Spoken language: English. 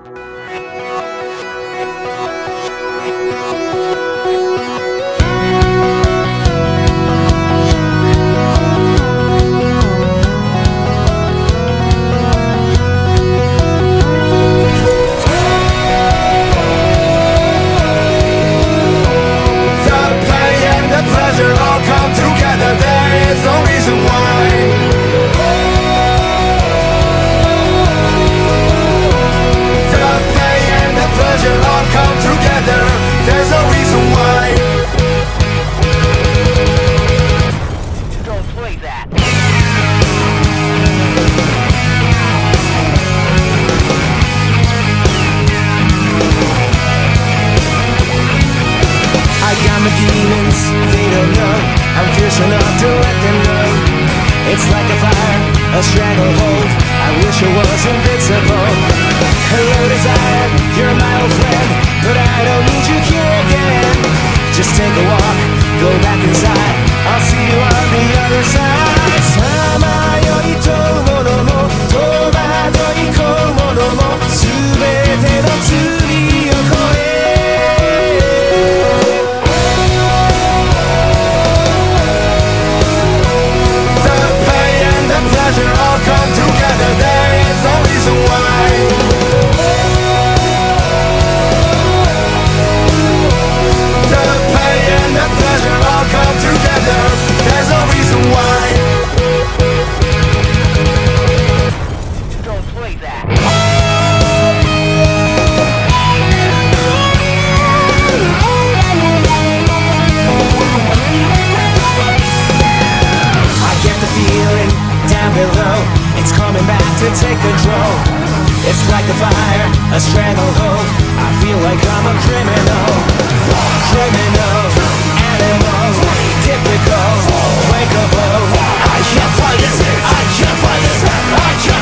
Demons, they don't know. I'm fierce enough to let them know. It's like a fire, a stranglehold. I wish I was invincible. Hello desire, you're my old friend, but I don't need you here again. Just take a walk, go back inside. I'll see you on the other side. さまよいとものも戸惑いこうものも全ての罪を越えall come together, there is no reason why. The pain and the pleasure all come together, there's no reason why. Don't play that. I get the feeling down below, it's coming back to take control. It's like a fire, a stranglehold. I feel like I'm a criminal. Criminal, animal, typical, breakable. I can't fight it, I can't fight it, I can't